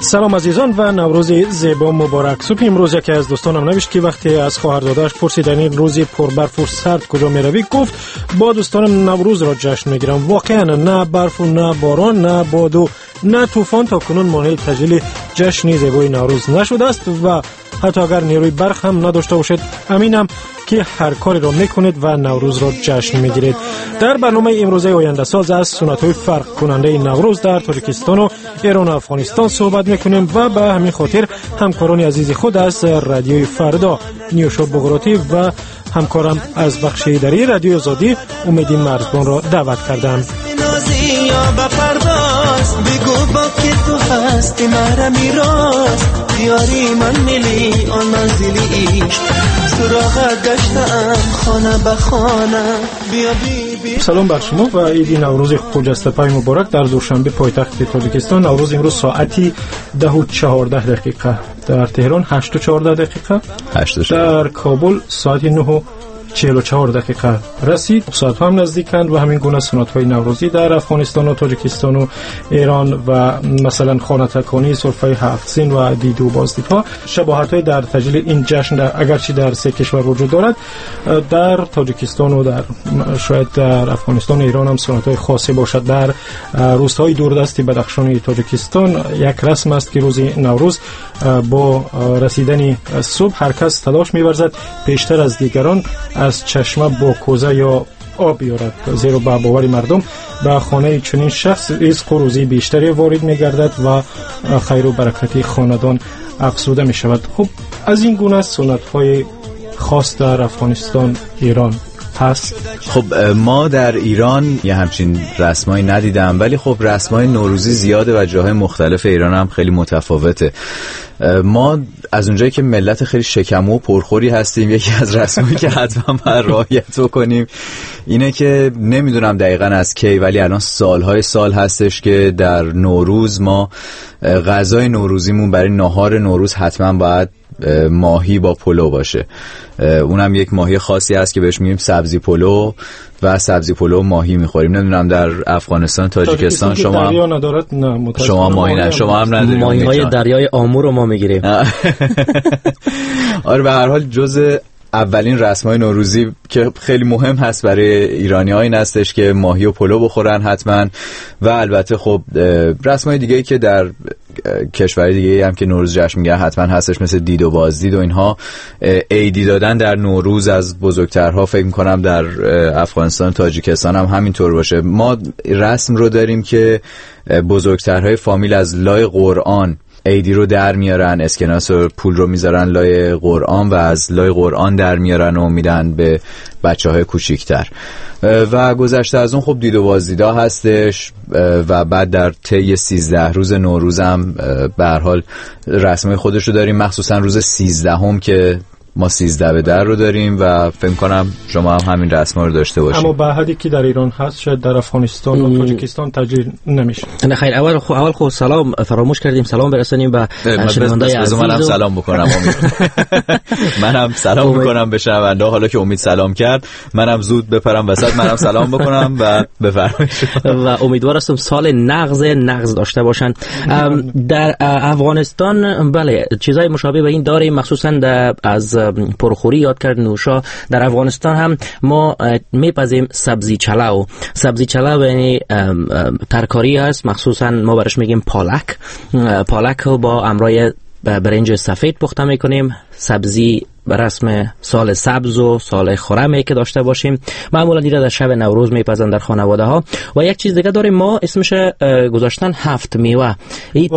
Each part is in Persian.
سلام عزیزان و نوروز زیبا مبارک. صبح امروز یکی از دوستانم نوشت که وقتی از خواهرزاده‌اش پرسیدن این روز پربرف و سرد کجا میروی، گفت با دوستانم نوروز را جشن میگیرم. واقعا نه برف و نه باران نه باد و نه طوفان تا کنون مانع تجلیل جشن زیبای نوروز نشده است و حتی اگر نیروی برق هم نداشته باشید امینم که هر کاری را میکنید و نوروز را جشن میگیرید. در برنامه امروزه آینده ساز از سنت‌های فرق کننده نوروز در تاجیکستان و ایران و افغانستان صحبت میکنیم و به همین خاطر همکاران عزیز خود از رادیوی فردا نیوشا بغراتی و همکارم از بخش اداری رادیو آزادی امید مرزبان را دعوت کردم. بگو با که تو هستی مرا میراز دیاری من ملی آن منزلی عشق سراغت گشتم خانه به خانه بیا بی سلام بر شما و عید نوروز خجسته مبارک. در دوشنبه پایتخت تاجیکستان نوروز امروز ساعتی 10:14 دقیقه، در تهران 8:14 دقیقه، در کابل ساعتی 9:44 دقیقه رسید. ساعت هم نزدیکند و همین گونه سنت‌های نوروزی در افغانستان و تاجیکستان و ایران و مثلا خانه تکانی، سرفه هفت سین و دید و بازدیدها شباهت‌های در تجلیل این جشن اگرچه در سه کشور وجود دارد، در تاجیکستان و در شاید در افغانستان و ایران هم سنت‌های خاصی باشد. در روستاهای دوردست بدخشان تاجیکستان یک رسم است که روز نوروز با رسیدن صبح هر کس تلاش می‌ورزد پیشتر از دیگران از چشمه با کوزه یا آب بیارد، زیرا به باور مردم به خانه چنین شخص رزق و روزی بیشتری وارد می‌گردد و خیر و برکت خاندان افزوده می‌شود. خب از این گونه سنت‌های خاص در افغانستان ایران هست. خب ما در ایران یه همچین رسمایی ندیدم، ولی خب رسمای نوروزی زیاده و جاهای مختلف ایران هم خیلی متفاوته. ما از اونجایی که ملت خیلی شکمو و پرخوری هستیم، یکی از رسمایی که حتما باید رعایت بکنیم اینه که نمیدونم دقیقاً از کی، ولی الان سالهای سال هستش که در نوروز ما غذای نوروزیمون برای ناهار نوروز حتما باید ماهی با پلو باشه. اونم یک ماهی خاصی هست که بهش میگیم سبزی پلو و سبزی پلو ماهی میخوریم. نمیدونم در افغانستان تاجیکستان شما شما ماهی نه، شما هم ندارید. ماهی‌های دریای آمو رو ما میگیریم. آره به هر حال جزء اولین رسمای نوروزی که خیلی مهم هست برای ایرانی‌ها این هستش که ماهی و پلو بخورن حتما. و البته خب رسمای دیگه‌ای که در کشور دیگه هم که نوروز جشن میگیرن حتما هستش، مثل دید و بازدید و اینها. عیدی دادن در نوروز از بزرگترها فکر میکنم در افغانستان تاجیکستان هم همینطور باشه. ما رسم رو داریم که بزرگترهای فامیل از لای قرآن عیدی رو در میارن، اسکناس و پول رو میذارن لای قرآن و از لای قرآن در میارن و میدن به بچه‌های کوچیک‌تر. و گذشته از اون خب دید و بازدیدا هستش و بعد در طی 13 روز نوروز هم به هر حال رسمای خودش رو داریم، مخصوصا روز 13 که ما 13 به در رو داریم و فکر کنم شما هم همین رسما رو داشته باشید. اما به حدی که در ایران هست شاید در افغانستان و تاجیکستان تجلیل نمیشه. نه خیر، اول خو سلام فراموش کردیم سلام برسونیم به شنونده‌های عزیز. منم سلام بکنم امید. منم سلام میکنم به شنونده. حالا که امید سلام کرد منم زود بپرم وسط، منم سلام بکنم و بفرمایید. و امیدوار هستم سال نغز داشته باشن. در افغانستان بله چیزای مشابه به این داریم، مخصوصا از پرخوری یاد کرد نوشا. در افغانستان هم ما میپذیم سبزی چلاو یعنی ترکاری هست، مخصوصا ما برش میگیم پالک با امرای برنج سفید پخته میکنیم. سبزی به رسم سال سبز و سال خرمی که داشته باشیم معمولا دیگه در شب نوروز میپزن در خانواده ها. و یک چیز دیگه داریم ما اسمش گذاشتن 7 میوه. این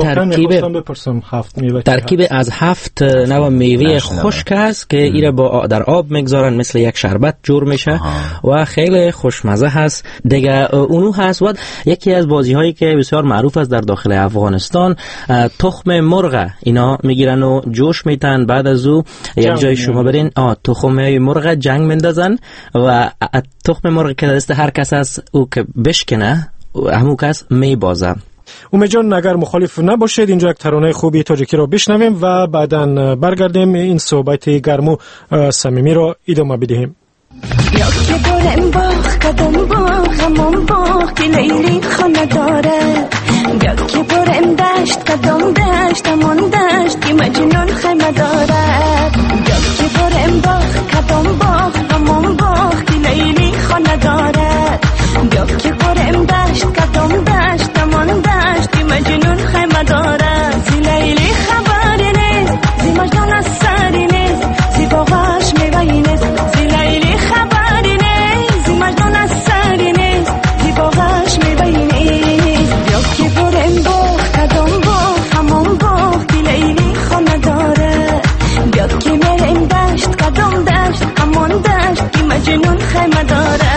ترکیب از 7 نوع میوه خشک است که ایره با در آب میگذارن، مثل یک شربت جور میشه و خیلی خوشمزه هست دیگه. اونو هست و یکی از بازی هایی که بسیار معروف است در داخل افغانستان، تخم مرغ اینا میگیرن و جوش میتن، بعد از او یک جای شما برین تخم مرغ جنگ مندازن و تخم مرغ که دست هر کس است او که بشکنه همون کس میبازه. امید جان اگر مخالف نباشید اینجا یک ترانه خوبی تاجیکی را بشنویم و بعداً برگردیم این صحبت گرم و صمیمی را ادامه بدهیم. یا که برم باخ کدام باخ همون باخ که لیلی خانه داره یا که برم دشت کدام دشت همون دشت که مجنون خیمه داره یا که برم باخ کدام باخ همون باخ که لیلی خانه داره یا که برم دشت کدام دشت همون دشت که مجنون خیمه داره زی لیلی خبری نیست زی مجنون از سری نیست زی باغش میوهی نیست زی لیلی خبری نیست زی مجنون از سری نیست زی باغش میوهی نیست یا که برم باخ کدام باخ همون باخ که لیلی خانه داره یا که میرم دشت کدام دشت همون دشت که مجنون خیمه داره.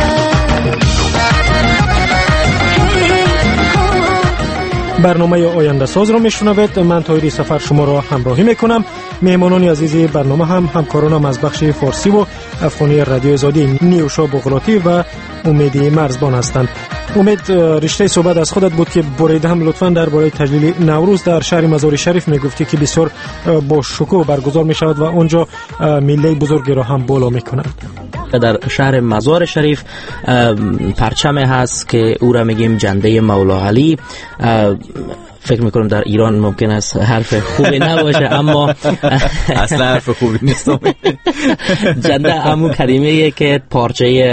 برنامه آینده ساز را میشنوید. من طاهری سفر شما را همراهی میکنم. مهمانان عزیزی برنامه هم همکارانم از بخش فارسی و افغانی رادیو آزادی نیوشا بغراتی و امیدی مرزبان هستند. امید، رشته صحبت از خودت بود که بریده هم لطفاً درباره تجلیل نوروز در شهر مزار شریف میگفتی که بسیار با شکوه برگزار میشود و اونجا میله بزرگی را هم بالا میکنند. در شهر مزار شریف پرچم هست که او را میگیم جنده مولا علی. فکر میکنم در ایران ممکن است حرف خوبی نباشه اما اصلا حرف خوبی نیست. جنده همون کلمه‌ایه که پارچه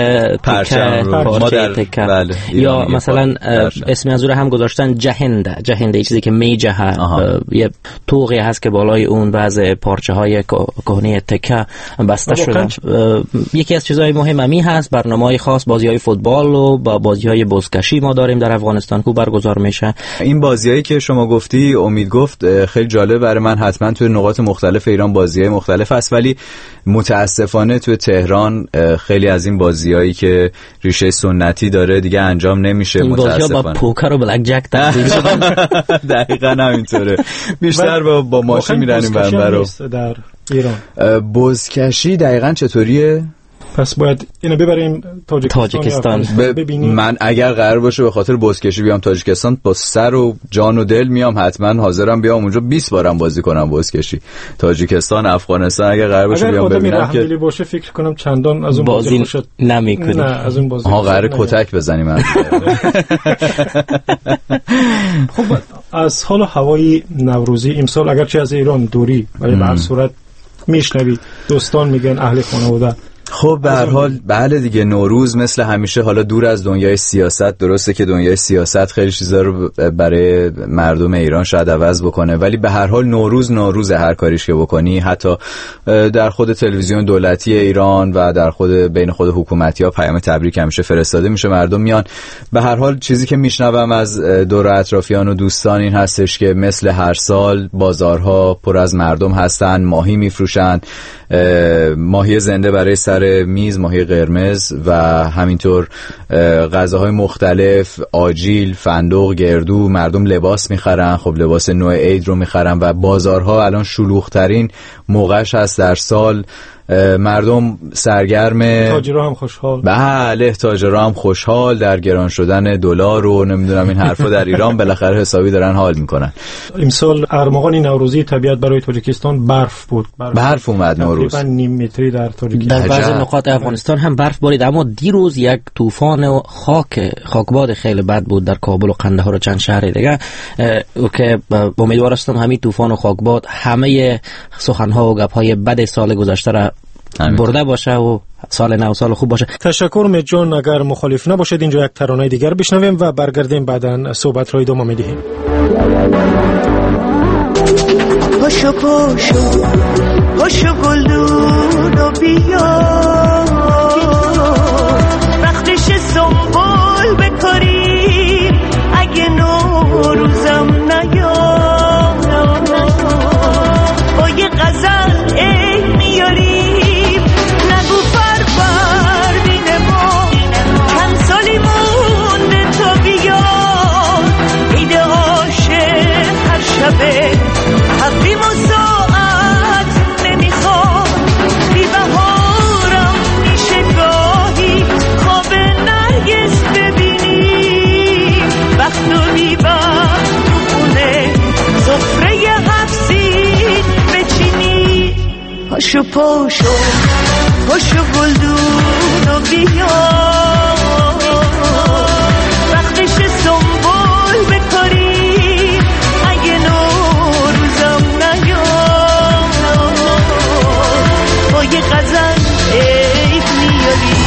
تکه بله. یا مثلا اسمی از او هم گذاشتن جهنده چیزی که میجهه. یه طوقی هست که بالای اون بعض پارچه های کهنه تکه بسته شده. یکی از چیزهای مهمی هست برنامه‌های خاص، بازی‌های فوتبال و بازی‌های بزکشی ما داریم در افغانستان که برگزار میشه. این بازیایی که شما گفتی، امید گفت، خیلی جالب برای من. حتما توی نقاط مختلف ایران بازی‌های مختلف هست، ولی متاسفانه توی تهران خیلی از این بازیایی که ریشه سنتی داره دیگه انجام نمیشه. این بازی‌ها با پوکر و بلک جک تبدیل شدن. دقیقاً همینطوره. بیشتر با ماشین میرنیم برو در ایران. بزکشی دقیقاً چطوریه؟ پس باید اینو ببریم تاجیکستان. من اگر قرار باشه به خاطر بزکشی بیام تاجیکستان با سر و جان و دل میام، حتما حاضرم بیام اونجا 20 بارم بازی کنم بزکشی. تاجیکستان، افغانستان اگه قرار باشه بیام ببینم که اگر باشه فکر کنم چندان از اون بازی خوشت نمیکنی. نه از اون بازی قرار کتک بزنیم. خب از حال هوای نوروزی امسال اگرچه از ایران دوری ولی به هر صورت میشنوی دوستان میگن اهل خانواده. خب به هر حال بله دیگه، نوروز مثل همیشه حالا دور از دنیای سیاست، درسته که دنیای سیاست خیلی چیزا رو برای مردم ایران شاید عوض بکنه، ولی به هر حال نوروز هر کاریش که بکنی، حتی در خود تلویزیون دولتی ایران و در خود بین خود حکومتی‌ها پیام تبریک همیشه فرستاده میشه، مردم میان. به هر حال چیزی که میشنوم از دور اطرافیان و دوستان این هستش که مثل هر سال بازارها پر از مردم هستن، ماهی میفروشن، ماهی زنده برای سر میز، ماهی قرمز و همینطور غذاهای مختلف، آجیل، فندق، گردو. مردم لباس میخرن، خب لباس نوع عید رو میخرن و بازارها الان شلوغ‌ترین موقعش هست در سال. مردم سرگرم، تاجرها هم خوشحال. بله تاجرها هم خوشحال در گران شدن دلار و نمیدونم این حرفا در ایران بالاخره حسابی دارن حال میکنن. امسال ارمغان نوروزی طبیعت برای تاجیکستان برف بود. برف اومد نوروز. تقریبا نیم متری در تاجیکستان. در بعضی نقاط افغانستان هم برف بارید، اما دیروز یک طوفان خاکباد خیلی بد بود در کابل و قندهار و چند شهر دیگه که امیدوار هستم همین طوفان و خاکباد همه سخنها و گپ‌های بد سال گذشته را برده باشه و سال نو سال خوب باشه. تشکر امید جان. اگر مخالف نباشید اینجا یک ترانه دیگر بشنویم و برگردیم بعداً صحبت را ادامه میدیم. پاشو گلدون بیا، وقتش سنبول بکاریم اگه نوروزم نیام، با یه غزل ای میاریم نگو فروردین ما کم سالی مونده تا بیا، عید عاشق هر شبه تقویم و ساعت نمیخواد، بی بهارم میشه گاهی خواب نرگس ببینیم، وقت و بیبر تو خونه سفره هفت سین بچینی. پاشو پاشو گلدون و بیا وقتش سنبول بکاری اگه نوروزم نیاد با یه غزل عید میاری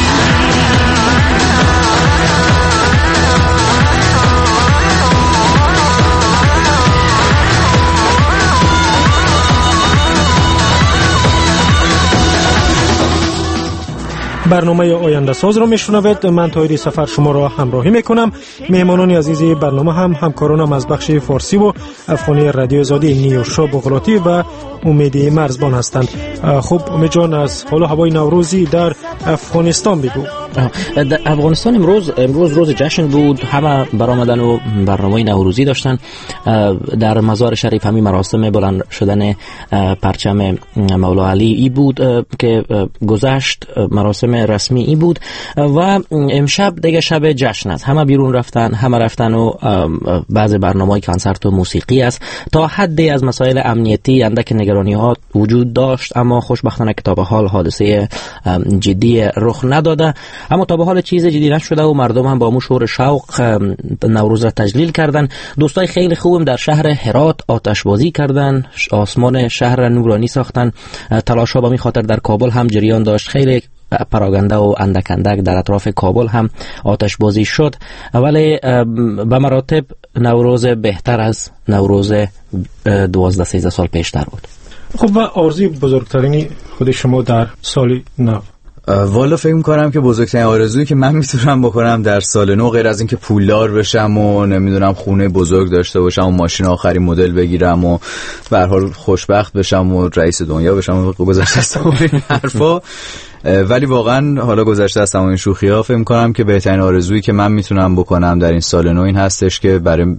برنامه آینده ساز را میشنوید. من طاهری سفر شما را همراهی میکنم. مهمانان عزیز برنامه هم همکارانم از بخش فارسی و افغانی رادیو آزادی نیوشا بغراتی و امید مرزبان هستند. خب امید جان، از حال هوای نوروزی در افغانستان بگو. در افغانستان امروز روز جشن بود. همه برآمدن و برنامه نوروزی داشتن. در مزار شریف همین مراسم بلند شدن پرچم مولا علی ای بود که گذشت، مراسم رسمی ای بود و امشب دیگه شب جشن است. همه بیرون رفتن، همه رفتن و بعض برنامه‌های کنسرت و موسیقی است. تا حدی از مسائل امنیتی اندک نگرانی ها وجود داشت، اما خوشبختانه که تا به حال حادثه جدی رخ نداده. اما تا به حال چیز جدی نشده و مردم هم با مو شور شوق نوروز را تجلیل کردن. دوستای خیلی خوبم در شهر هرات آتش بازی کردن، آسمان شهر را نورانی ساختن. تلاش‌ها به این خاطر در کابل هم جریان داشت. خیلی پراگنده و اندک در اطراف کابل هم آتش بازی شد، ولی به مراتب نوروز بهتر از نوروز 12-13 سال پیشتر بود. خب و آرزوی بزرگترین خود شما در سال نو؟ والا فکر می‌کنم که بزرگترین آرزویی که من میتونم بکنم در سال نو، غیر از اینکه پولدار بشم و نمیدونم خونه بزرگ داشته باشم و ماشین آخرین مدل بگیرم و به هر حال خوشبخت بشم و رئیس دنیا بشم و گذشته از تمام این حرفا، ولی واقعا حالا گذشته از تمام این شوخی‌ها فکر می‌کنم که بهترین آرزویی که من میتونم بکنم در این سال نو این هستش که برای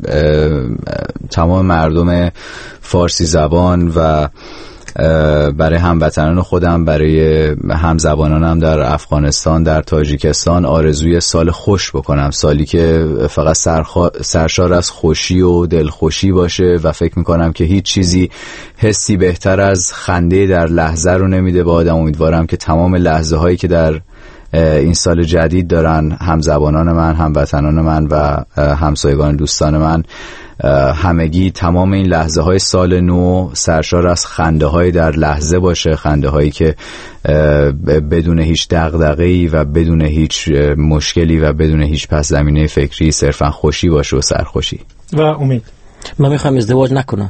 تمام مردم فارسی زبان و برای هموطنان خودم، برای همزبانانم در افغانستان، در تاجیکستان آرزوی سال خوش بکنم، سالی که فقط سرشار از خوشی و دلخوشی باشه و فکر میکنم که هیچ چیزی حسی بهتر از خنده در لحظه رو نمیده به آدم. امیدوارم که تمام لحظه هایی که در این سال جدید دارن همزبانان من، هموطنان من و همسایگان دوستان من همگی تمام این لحظه های سال نو سرشار از خنده های در لحظه باشه، خنده هایی که بدون هیچ دغدغه‌ای و بدون هیچ مشکلی و بدون هیچ پس زمینه فکری صرفا خوشی باشه و سرخوشی. و امید من میخوام ازدواج نکنم.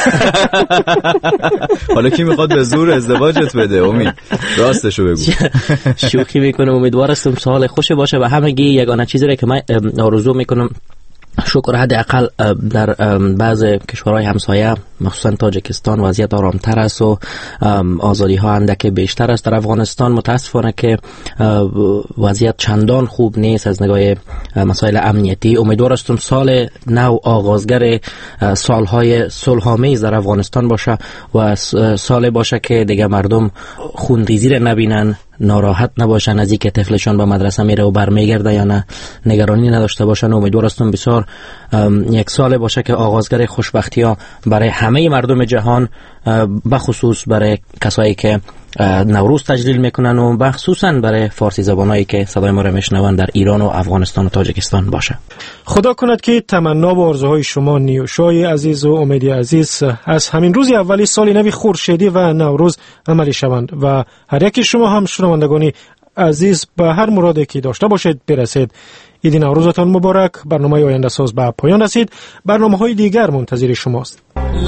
حالا کی میخواد به زور ازدواجت بده؟ امید راستشو بگو. شوخی میکنم. امیدوارم سال خوش باشه و همگی. یگانه چیزی که من آرزو میکنم شکر حداقل در بعض کشورهای همسایه مخصوصا تاجیکستان وضعیت آرامتر است و آزادی ها اندک بیشتر است. در افغانستان متاسفانه که وضعیت چندان خوب نیست از نگاه مسائل امنیتی. امیدوار هستم سال نو آغازگر سالهای صلح‌آمیز در افغانستان باشه و سال باشه که دیگه مردم خونریزی را نبینن، ناراحت نباشن از اینکه طفلشون به مدرسه میره و برمیگرده یا نه، نگرانی نداشته باشن. امیدوار هستم بسیار یک سال باشه که آغازگر خوشبختی ها برای همه مردم جهان، بخصوص برای کسایی که نوروز تجلیل میکنن و بخصوصا برای فارسی زبانایی که صدای ما رو میشنون در ایران و افغانستان و تاجیکستان باشه. خدا کند که تمنا و آرزوهای شما نیوشای عزیز و امیدی عزیز از همین روز اولی سال نو خورشیدی و نوروز عملی شوند و هر یکی شما هم شنوندگانی عزیز به هر مرادی که داشته باشید برسید. عید نوروزتان مبارک. برنامه آینده ساز به پایان رسید. برنامه‌های دیگر منتظر شماست.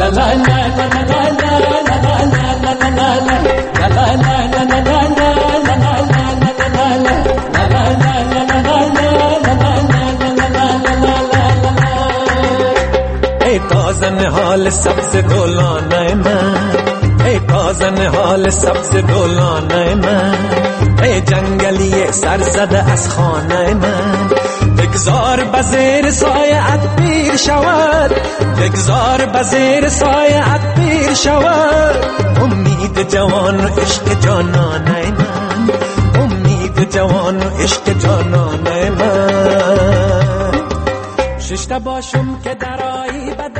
ای تازه نهال سبز گلانه من، ای تازه نهال سبز گلانه من، ای جنگلی سرزده از خانه من، بگذار بزیر سایه‌ات پیر شود، بگذار بزیر سایه‌ات پیر شود، امید جوان و عشق جانانه من، امید جوان و عشق جانانه من. ششته باشم که درایی بده